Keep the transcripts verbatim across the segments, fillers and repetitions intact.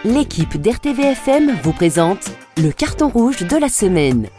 L'équipe d'R T V F M vous présente le carton rouge de la semaine.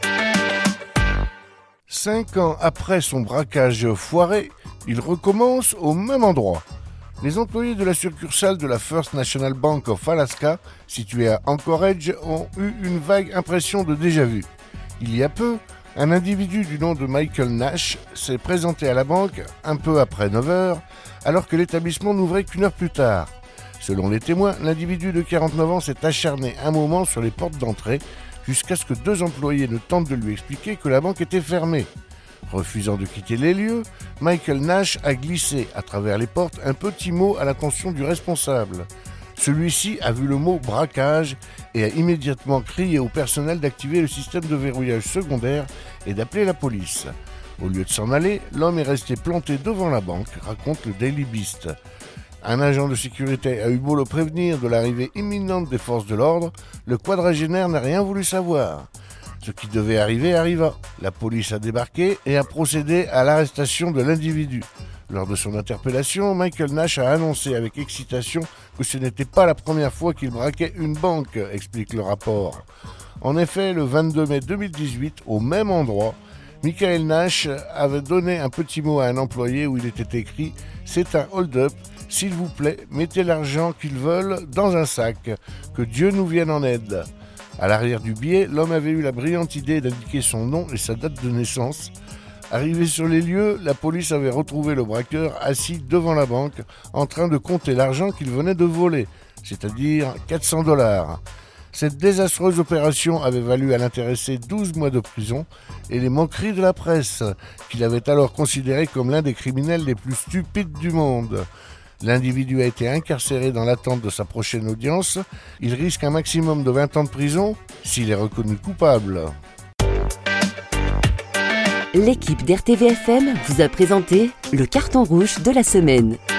Cinq ans après son braquage foiré, il recommence au même endroit. Les employés de la succursale de la First National Bank of Alaska, située à Anchorage, ont eu une vague impression de déjà-vu. Il y a peu, un individu du nom de Michael Nash s'est présenté à la banque un peu après neuf heures, alors que l'établissement n'ouvrait qu'une heure plus tard. Selon les témoins, l'individu de quarante-neuf ans s'est acharné un moment sur les portes d'entrée jusqu'à ce que deux employés ne tentent de lui expliquer que la banque était fermée. Refusant de quitter les lieux, Michael Nash a glissé à travers les portes un petit mot à l'attention du responsable. Celui-ci a vu le mot « braquage » et a immédiatement crié au personnel d'activer le système de verrouillage secondaire et d'appeler la police. Au lieu de s'en aller, l'homme est resté planté devant la banque, raconte le Daily Beast. Un agent de sécurité a eu beau le prévenir de l'arrivée imminente des forces de l'ordre, le quadragénaire n'a rien voulu savoir. Ce qui devait arriver arriva. La police a débarqué et a procédé à l'arrestation de l'individu. Lors de son interpellation, Michael Nash a annoncé avec excitation que ce n'était pas la première fois qu'il braquait une banque, explique le rapport. En effet, le vingt-deux mai deux mille dix-huit, au même endroit, Michael Nash avait donné un petit mot à un employé où il était écrit « C'est un hold-up, s'il vous plaît, mettez l'argent qu'ils veulent dans un sac, que Dieu nous vienne en aide ». À l'arrière du billet, l'homme avait eu la brillante idée d'indiquer son nom et sa date de naissance. Arrivé sur les lieux, la police avait retrouvé le braqueur assis devant la banque en train de compter l'argent qu'il venait de voler, c'est-à-dire quatre cents dollars. Cette désastreuse opération avait valu à l'intéressé douze mois de prison et les moqueries de la presse, qu'il avait alors considéré comme l'un des criminels les plus stupides du monde. L'individu a été incarcéré dans l'attente de sa prochaine audience. Il risque un maximum de vingt ans de prison s'il est reconnu coupable. L'équipe d'R T V F M vous a présenté le carton rouge de la semaine.